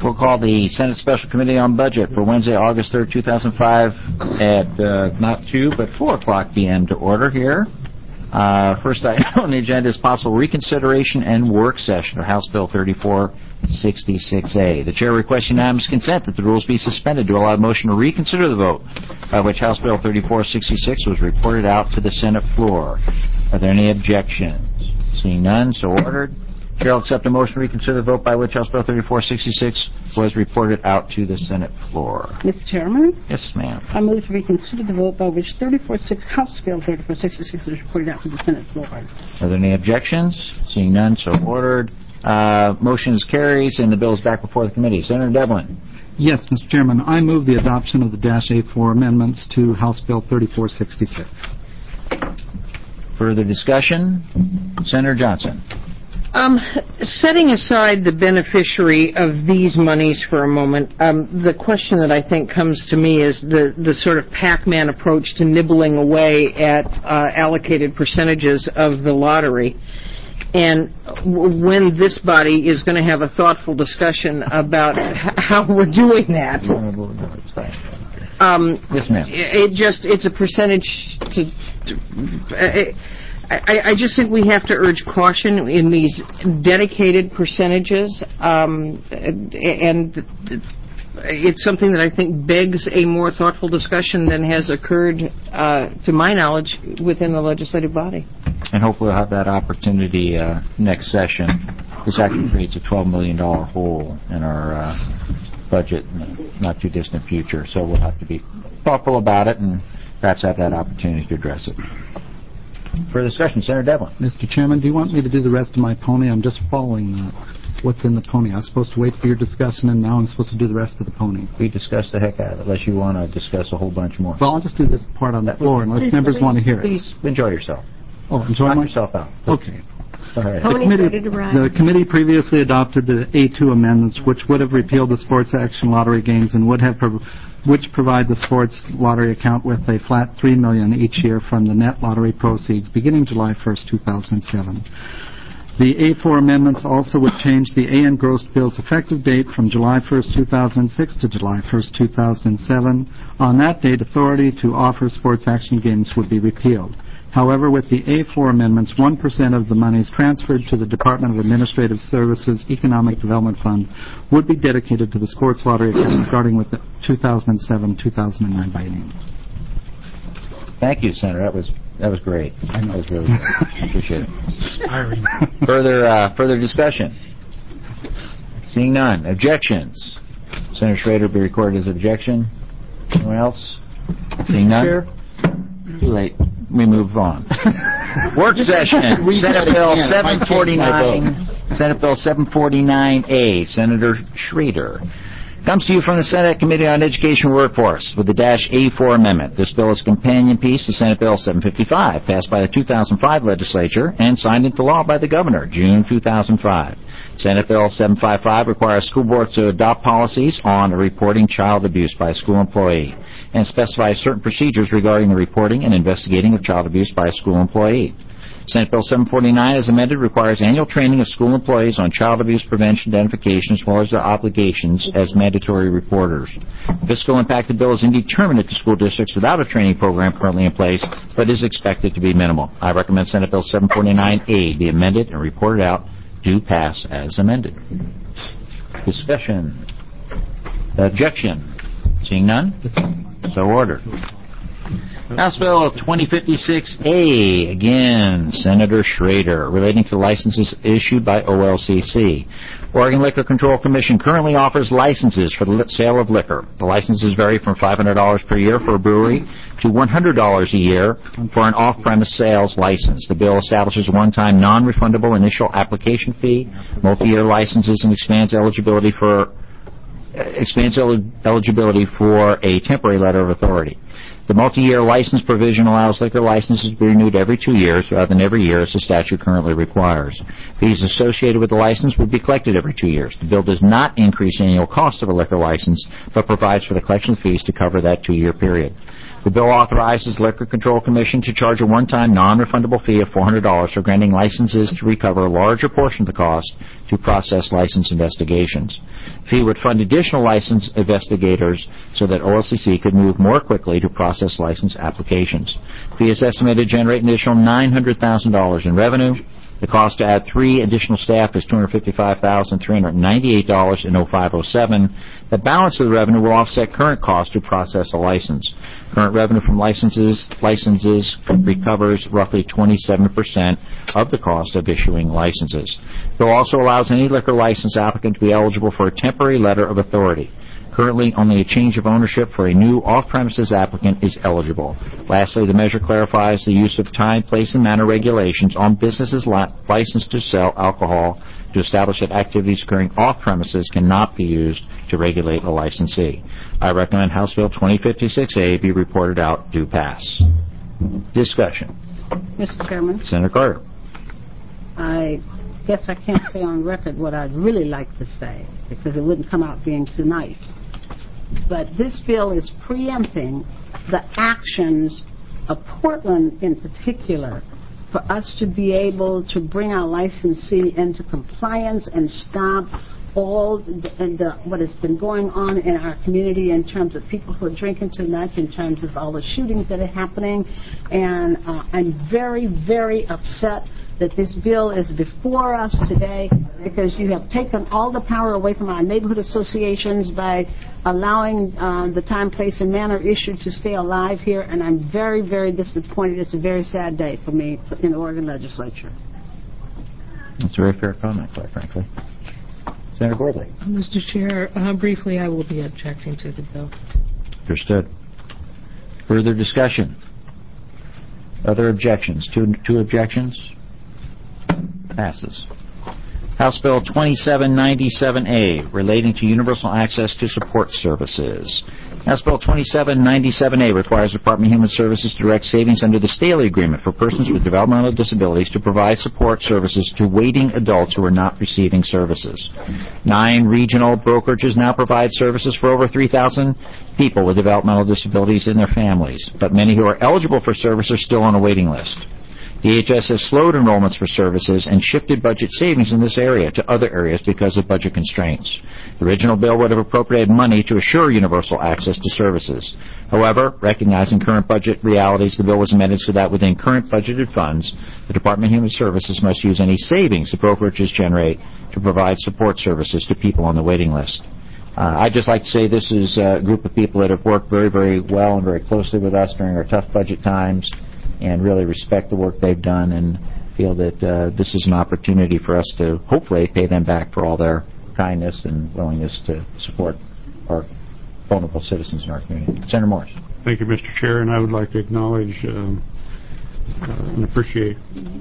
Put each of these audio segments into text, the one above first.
We'll call the Senate Special Committee on Budget for Wednesday, August 3rd, 2005 at not 2 but 4 o'clock p.m. to order here. First item on the agenda is possible reconsideration and work session of House Bill 3466A. The chair requests unanimous consent that the rules be suspended to allow a motion to reconsider the vote by which House Bill 3466 was reported out to the Senate floor. Are there any objections? Seeing none, so ordered. Chair will accept a motion to reconsider the vote by which House Bill 3466 was reported out to the Senate floor. Mr. Chairman? Yes, ma'am. I move to reconsider the vote by which House Bill 3466 was reported out to the Senate floor. Are there any objections? Seeing none, so ordered. Motion is carries, and the bill is back before the committee. Senator Devlin. Yes, Mr. Chairman. I move the adoption of the -A4 amendments to House Bill 3466. Further discussion? Senator Johnson. Setting aside the beneficiary of these monies for a moment, the question that I think comes to me is the sort of Pac-Man approach to nibbling away at allocated percentages of the lottery. And when this body is going to have a thoughtful discussion about how we're doing that. Yes, ma'am. It's a percentage I just think we have to urge caution in these dedicated percentages, and it's something that I think begs a more thoughtful discussion than has occurred, to my knowledge, within the legislative body. And hopefully we'll have that opportunity next session. This actually creates a $12 million hole in our budget in the not too distant future, so we'll have to be thoughtful about it and perhaps have that opportunity to address it. Further discussion, Senator Devlin. Mr. Chairman, do you want me to do the rest of my pony? I'm just following what's in the pony. I was supposed to wait for your discussion, and now I'm supposed to do the rest of the pony. We discussed the heck out of it, unless you want to discuss a whole bunch more. Well, I'll just do this part on the floor, unless members want to hear it. Please enjoy yourself. Oh, enjoy yourself out. Okay. All right. The committee previously adopted the A2 amendments, which would have repealed the sports action lottery games and would have which provide the sports lottery account with a flat $3 million each year from the net lottery proceeds beginning July 1st, 2007. The A4 amendments also would change the A.N. Gross bill's effective date from July 1st, 2006 to July 1st, 2007. On that date, authority to offer sports action games would be repealed. However, with the A4 amendments, 1% of the monies transferred to the Department of Administrative Services Economic Development Fund would be dedicated to the sports lottery account starting with the 2007-2009 biennium. Thank you, Senator. That was great. That was really good. I appreciate it. Inspiring. Further discussion? Seeing none. Objections? Senator Schrader will be recorded as objection. Anyone else? Seeing none? Too late. We move on. Work session. Senate Bill 749. Senate Bill 749A. Senator Schrader. Comes to you from the Senate Committee on Education and Workforce with the -A4 amendment. This bill is a companion piece to Senate Bill 755, passed by the 2005 legislature and signed into law by the governor, June 2005. Senate Bill 755 requires school boards to adopt policies on reporting child abuse by a school employee and specifies certain procedures regarding the reporting and investigating of child abuse by a school employee. Senate Bill 749, as amended, requires annual training of school employees on child abuse prevention identification as well as their obligations as mandatory reporters. The fiscal impact of the bill is indeterminate to school districts without a training program currently in place, but is expected to be minimal. I recommend Senate Bill 749A be amended and reported out. Do pass as amended. Discussion. Objection. Seeing none? So ordered. House Bill 2056A, again, Senator Schrader, relating to licenses issued by OLCC. Oregon Liquor Control Commission currently offers licenses for the sale of liquor. The licenses vary from $500 per year for a brewery to $100 a year for an off-premise sales license. The bill establishes a one-time non-refundable initial application fee, multi-year licenses, and expands eligibility for a temporary letter of authority. The multi-year license provision allows liquor licenses to be renewed every 2 years rather than every year as the statute currently requires. Fees associated with the license would be collected every 2 years. The bill does not increase the annual cost of a liquor license, but provides for the collection of fees to cover that 2-year period. The bill authorizes the Liquor Control Commission to charge a one-time non-refundable fee of $400 for granting licenses to recover a larger portion of the cost to process license investigations. The fee would fund additional license investigators so that OLCC could move more quickly to process license applications. The fee is estimated to generate an additional $900,000 in revenue. The cost to add 3 additional staff is $255,398 in 0507. The balance of the revenue will offset current costs to process a license. Current revenue from licenses recovers roughly 27% of the cost of issuing licenses. The bill also allows any liquor license applicant to be eligible for a temporary letter of authority. Currently, only a change of ownership for a new off-premises applicant is eligible. Lastly, the measure clarifies the use of time, place, and manner regulations on businesses licensed to sell alcohol to establish that activities occurring off-premises cannot be used to regulate a licensee. I recommend House Bill 2056A be reported out due pass. Discussion. Mr. Chairman, Senator Carter. I guess I can't say on record what I'd really like to say because it wouldn't come out being too nice. But this bill is preempting the actions of Portland in particular for us to be able to bring our licensee into compliance and stop all what has been going on in our community in terms of people who are drinking too much, in terms of all the shootings that are happening. And I'm very, very upset that this bill is before us today because you have taken all the power away from our neighborhood associations by allowing the time, place, and manner issue to stay alive here, and I'm very, very disappointed. It's a very sad day for me in the Oregon legislature. That's a very fair comment, quite frankly. Senator Gordley. Mr. Chair, briefly, I will be objecting to the bill. Understood. Further discussion? Other objections? Two objections? Passes. House Bill 2797A, relating to universal access to support services. House Bill 2797A requires the Department of Human Services to direct savings under the Staley Agreement for persons with developmental disabilities to provide support services to waiting adults who are not receiving services. 9 regional brokerages now provide services for over 3,000 people with developmental disabilities and their families, but many who are eligible for service are still on a waiting list. DHS has slowed enrollments for services and shifted budget savings in this area to other areas because of budget constraints. The original bill would have appropriated money to assure universal access to services. However, recognizing current budget realities, the bill was amended so that within current budgeted funds, the Department of Human Services must use any savings the brokerages generate to provide support services to people on the waiting list. I'd just like to say this is a group of people that have worked very, very well and very closely with us during our tough budget times, and really respect the work they've done and feel that this is an opportunity for us to hopefully pay them back for all their kindness and willingness to support our vulnerable citizens in our community. Senator Morris. Thank you, Mr. Chair, and I would like to acknowledge and appreciate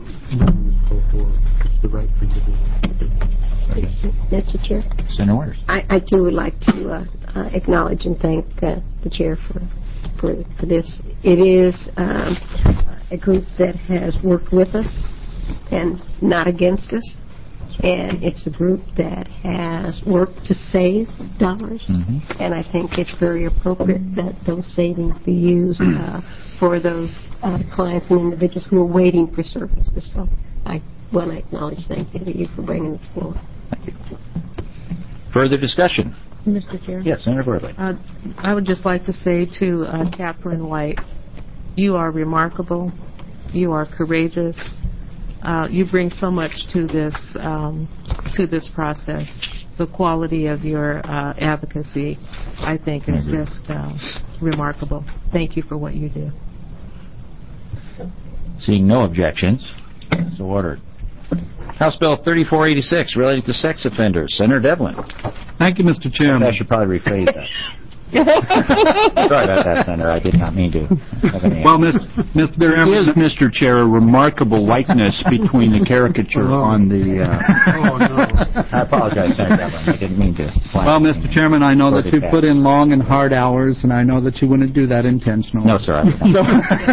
it's the right thing to do. Mr. Chair. Senator Morris. I too would like to acknowledge and thank the Chair for this. It is a group that has worked with us and not against us, and it's a group that has worked to save dollars, and I think it's very appropriate that those savings be used for those clients and individuals who are waiting for services. So I want to acknowledge thank you to you for bringing this forward. Thank you. Further discussion? Mr. Chair? Yes, Senator Gordley. I would just like to say to Catherine White, you are remarkable. You are courageous. You bring so much to this process. The quality of your advocacy, I think, is just remarkable. Thank you for what you do. Seeing no objections, so ordered. House Bill 3486, relating to sex offenders. Senator Devlin. Thank you, Mr. Chairman. I should probably rephrase that. Sorry about that, Senator. I did not mean to have any... Well, there is, Mr. Chair, a remarkable likeness between the caricature on the... I apologize, Senator Devlin. I didn't mean to... Well, Mr. Chairman, I know that you put in long and hard hours, and I know that you wouldn't do that intentionally. No, sir, I did not.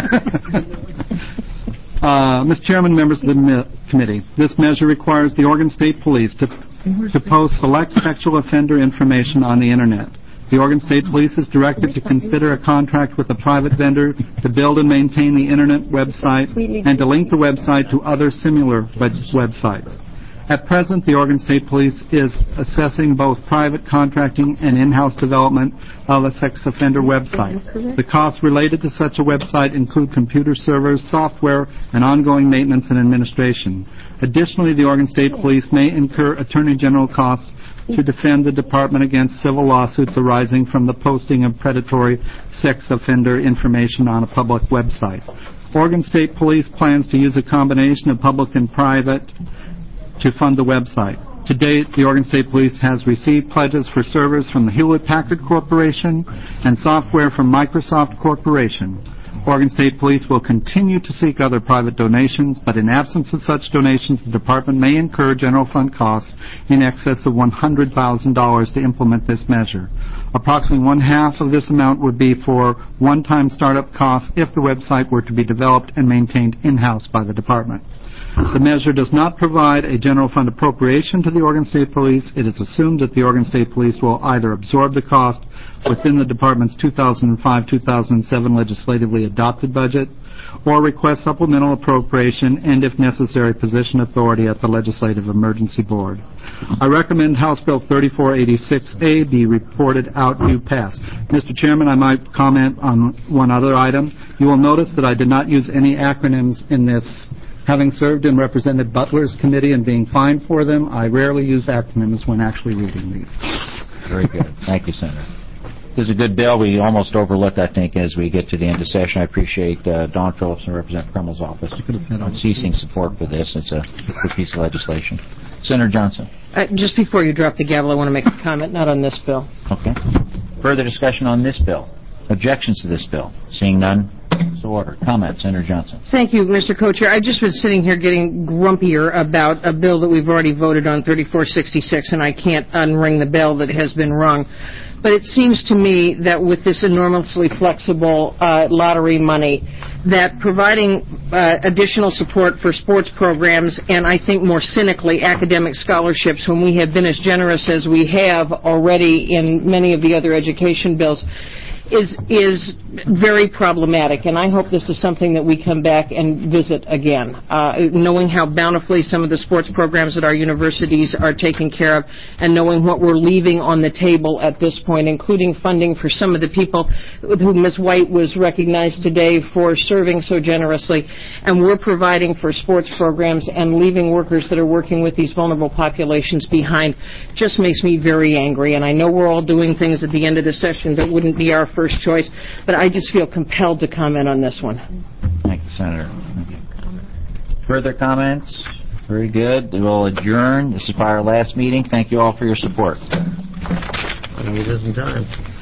Mr. Chairman, members of the committee, this measure requires the Oregon State Police to post select sexual offender information on the Internet. The Oregon State Police is directed to consider a contract with a private vendor to build and maintain the Internet website and to link the website to other similar websites. At present, the Oregon State Police is assessing both private contracting and in-house development of a sex offender website. The costs related to such a website include computer servers, software, and ongoing maintenance and administration. Additionally, the Oregon State Police may incur Attorney General costs to defend the department against civil lawsuits arising from the posting of predatory sex offender information on a public website. Oregon State Police plans to use a combination of public and private to fund the website. To date, the Oregon State Police has received pledges for servers from the Hewlett-Packard Corporation and software from Microsoft Corporation. Oregon State Police will continue to seek other private donations, but in absence of such donations, the department may incur general fund costs in excess of $100,000 to implement this measure. Approximately one-half of this amount would be for one-time startup costs if the website were to be developed and maintained in-house by the department. The measure does not provide a general fund appropriation to the Oregon State Police. It is assumed that the Oregon State Police will either absorb the cost within the department's 2005-2007 legislatively adopted budget or request supplemental appropriation and, if necessary, position authority at the Legislative Emergency Board. I recommend House Bill 3486A be reported out due pass. Mr. Chairman, I might comment on one other item. You will notice that I did not use any acronyms in this. Having served and represented Butler's committee and being fined for them, I rarely use acronyms when actually reading these. Very good. Thank you, Senator. This is a good bill. We almost overlooked, I think, as we get to the end of session. I appreciate Don Phillips and Representative Krummel's office on ceasing support for this. It's a good piece of legislation. Senator Johnson. Just before you drop the gavel, I want to make a comment, not on this bill. Okay. Further discussion on this bill? Objections to this bill? Seeing none, so ordered. Comments, Senator Johnson. Thank you, Mr. Co-Chair. I just was sitting here getting grumpier about a bill that we've already voted on, 3466, and I can't unring the bell that has been rung. But it seems to me that with this enormously flexible lottery money, that providing additional support for sports programs and, I think more cynically, academic scholarships, when we have been as generous as we have already in many of the other education bills, is very problematic, and I hope this is something that we come back and visit again. Knowing how bountifully some of the sports programs at our universities are taken care of, and knowing what we're leaving on the table at this point, including funding for some of the people who Ms. White was recognized today for serving so generously, and we're providing for sports programs and leaving workers that are working with these vulnerable populations behind, just makes me very angry. And I know we're all doing things at the end of the session that wouldn't be our first choice, but I just feel compelled to comment on this one. Thank you, Senator. Further comments? Very good. We will adjourn. This is our last meeting. Thank you all for your support. It isn't time.